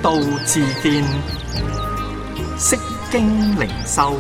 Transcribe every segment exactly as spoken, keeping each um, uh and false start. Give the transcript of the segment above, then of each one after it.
道自見，釋經靈修。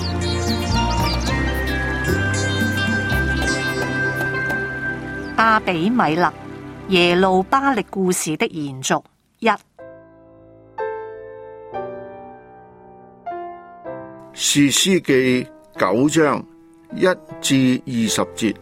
亞比米勒耶路巴力故事的延續一。 士師記九章一至二十節。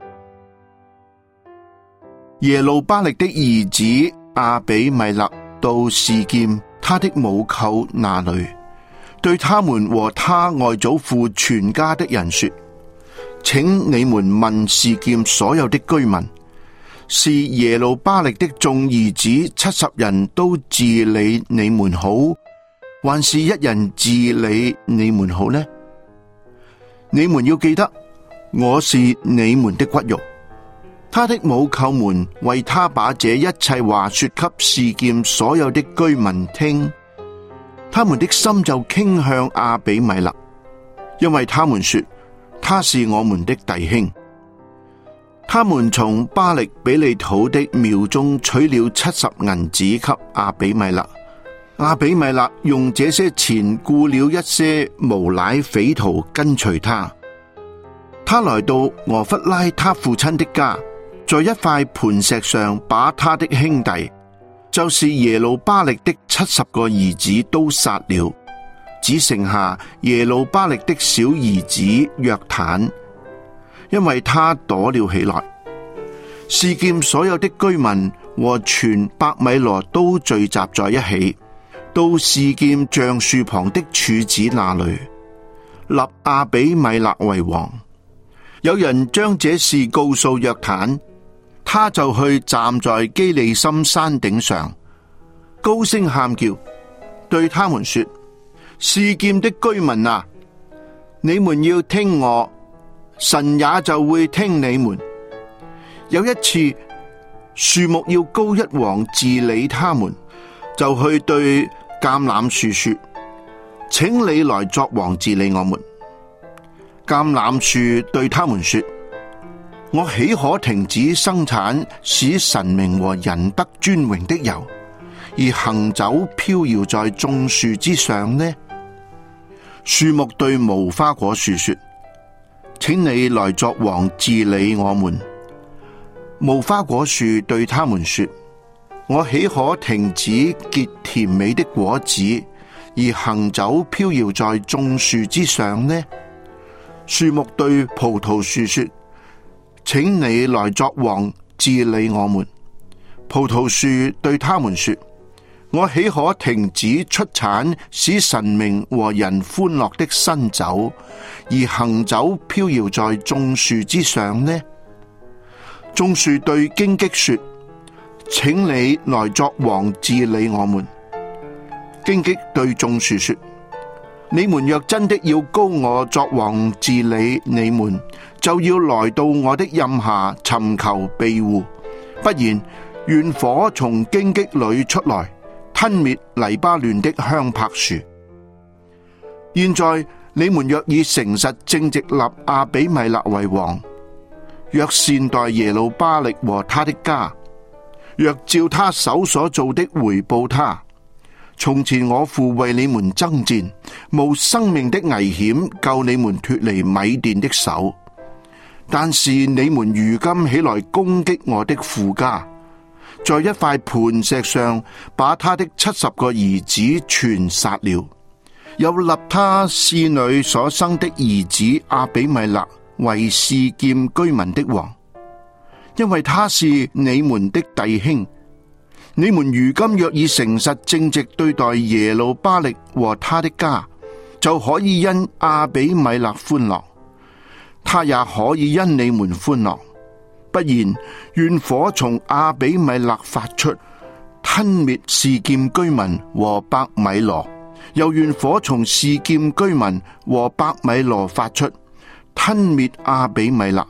耶路巴力的兒子亞比米勒到示劍他的母舅那裡，對他們和他外祖父全家的人說：請你們問示劍所有的居民，是耶路巴力的眾兒子七十人都治理你們好，還是一人治理你們好呢？你們要記得，我是你們的骨肉。他的母舅們為他把這一切話說給示劍所有的居民聽，他們的心就傾向亞比米勒，因為他們說他是我們的弟兄。他們從巴力比利土的廟中取了七十銀子給亞比米勒，亞比米勒用這些錢僱了一些無賴匪徒跟隨他。他來到俄弗拉他父親的家，在一塊磐石上把他的兄弟，就是耶路巴力的七十個兒子都殺了，只剩下耶路巴力的小兒子約坦，因為他躲了起來。示劍所有的居民和全伯米羅都聚集在一起，到示劍橡樹旁的柱子那裡，立亞比米勒為王。有人將這事告訴約坦，他就去站在基利心山頂上，高聲喊叫，對他們說：示劍的居民啊，你們要聽我，神也就會聽你們。有一次，樹木要膏一王治理他們，就去對橄欖樹說：請你來作王治理我們。橄欖樹對他們說：我豈可停止生產使神明和人得尊榮的油，而行走飄搖在眾樹之上呢？樹木對無花果樹說：請你來作王治理我們。無花果樹對他們說：我豈可停止結甜美的果子，而行走飄搖在眾樹之上呢？樹木對葡萄樹說：請你來作王治理我們。葡萄樹對他們說：我豈可停止出產使神明和人歡樂的新酒，而行走飄搖在眾樹之上呢？眾樹對荊棘說：請你來作王治理我們。荊棘對眾樹說：你們若真的要膏我作王治理你們，就要來到我的蔭下尋求庇護，不然願火從荊棘裏出來，吞滅黎巴嫩的香柏樹。現在你們若以誠實正直立亞比米勒為王，若善待耶路巴力和他的家，若照他手所做的回報他，從前我父為你們爭戰，冒生命的危險救你們脫離米甸的手，但是你們如今起來攻擊我的父家，在一塊磐石上把他的七十個兒子全殺了，又立他侍女所生的兒子亞比米勒為示劍居民的王，因為他是你們的弟兄。你們如今若以誠實正直對待耶路巴力和他的家，就可以因亞比米勒歡樂，他也可以因你們歡樂。不然，願火從亞比米勒發出，吞滅示劍居民和伯米羅，又願火從示劍居民和伯米羅發出，吞滅亞比米勒。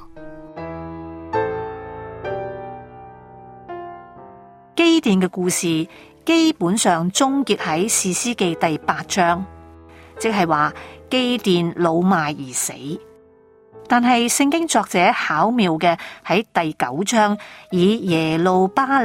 基甸嘅故事基本上終結喺士師記第八章，即係話基甸老邁而死。但係聖經作者巧妙嘅喺第九章以耶路巴力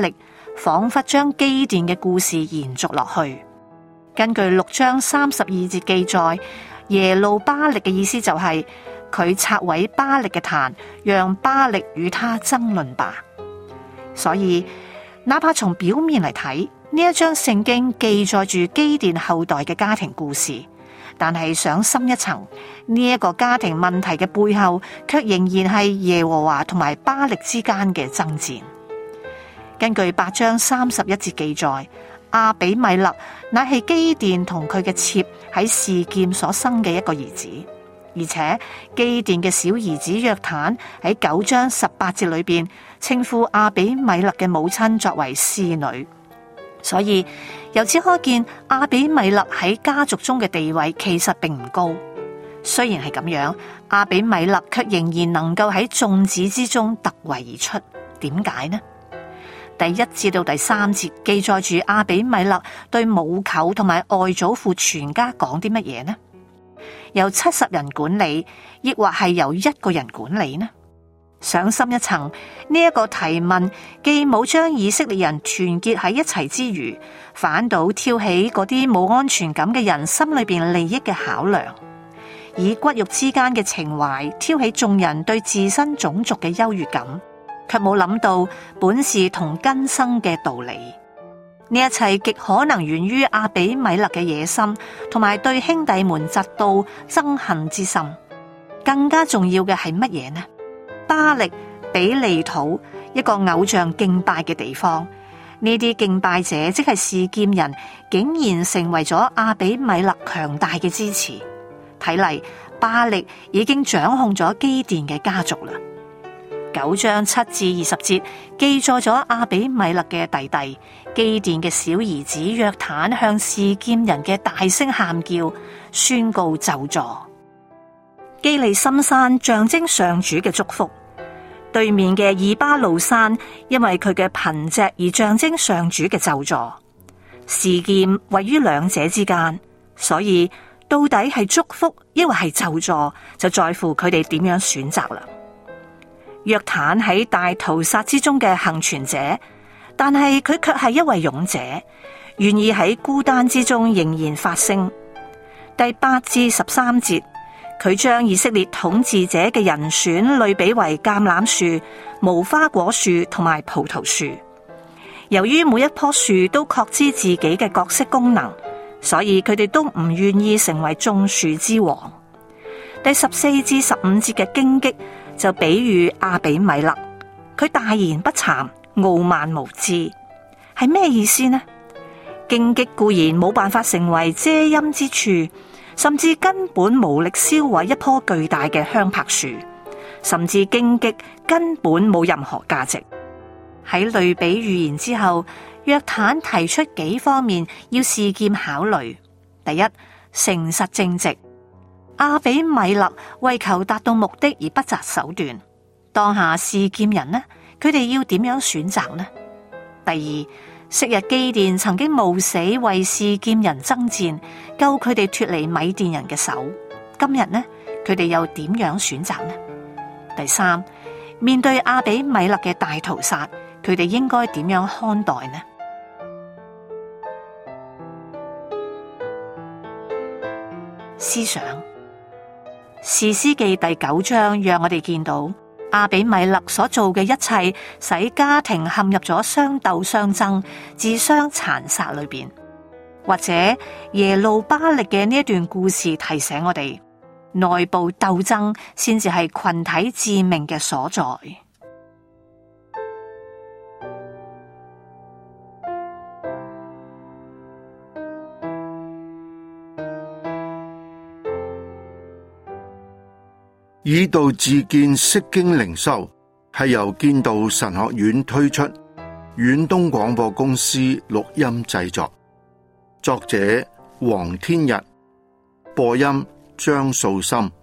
仿佛將基甸嘅故事延續落去。根據六章三十二節記載，耶路巴力嘅意思就係、是、佢拆毀巴力嘅壇，讓巴力與他爭論吧。所以哪怕從表面嚟睇，呢一章聖經記載住基甸後代嘅家庭故事，但係想深一層，呢、這、一個家庭問題嘅背後，卻仍然係耶和華同埋巴力之間嘅爭戰。根據八章三十一節記載，亞比米勒乃係基甸同佢嘅妾喺示劍所生嘅一個兒子，而且基甸嘅小兒子約坦喺九章十八節裏邊稱呼亞比米勒嘅母親作為侍女，所以由此可見亞比米勒喺家族中嘅地位其實並唔高。雖然係咁樣，亞比米勒卻仍然能夠喺眾子之中突圍而出。點解呢？第一至到第三節記載住亞比米勒對母舅同埋外祖父全家講啲乜嘢呢？由七十人管理，抑或係由一個人管理呢？想深一層，呢、這、一個提問既冇將以色列人團結喺一齊之餘，反倒挑起嗰啲冇安全感嘅人心裏邊利益嘅考量，以骨肉之間嘅情懷挑起眾人對自身種族嘅優越感，卻冇諗到本是同根生嘅道理。呢一切極可能源於亞比米勒嘅野心，同埋對兄弟們嫉妒憎恨之心。更加重要嘅係乜嘢呢？巴力、比利土，一個偶像敬拜嘅地方，呢啲敬拜者即係示劍人，竟然成為咗亞比米勒強大嘅支持。睇嚟巴力已經掌控咗基甸嘅家族啦。九章七至二十節記載咗亞比米勒嘅弟弟基甸嘅小兒子約坦向示劍人嘅大聲喊叫，宣告咒詛。基利心山象徵上主嘅祝福，對面嘅以巴路山因為佢嘅貧瘠而象徵上主嘅咒詛。示劍位於兩者之間，所以到底係祝福抑或係咒詛，就在乎佢哋點樣選擇啦。約坦喺大屠殺之中嘅幸存者，但係佢卻係一位勇者，願意喺孤單之中仍然發聲。第八至十三節，佢將以色列統治者嘅人選類比為橄欖樹、無花果樹同埋葡萄樹。由於每一棵樹都確知自己嘅角色功能，所以佢哋都唔願意成為眾樹之王。第十四至十五節嘅荊棘就比喻亞比米勒，佢大言不慚、傲慢無知，係咩意思呢？荊棘固然冇辦法成為遮陰之處，甚至根本無力燒毀一棵巨大嘅香柏樹，甚至荊棘根本冇任何價值。喺類比預言之後，約坦提出幾方面要示劍考慮。第一，誠實正直。亞比米勒為求達到目的而不擇手段，當下示劍人呢，佢哋要點樣選擇呢？第二，昔日基甸曾經冒死為示劍人爭戰，救佢哋脫離米甸人嘅手，今日呢，佢哋又點樣選擇呢？第三，面對亞比米勒嘅大屠殺，佢哋應該點樣看待呢？思想。士師記第九章讓我哋見到亞比米勒所做嘅一切，使家庭陷入咗相鬥相爭、自相殘殺裏邊。或者耶路巴力嘅呢一段故事提醒我哋，內部鬥爭先至係群體致命嘅所在。 以道自建釋經靈修係由建道神學院推出，遠東廣播公司錄音製作，作者黃天日，播音張素心。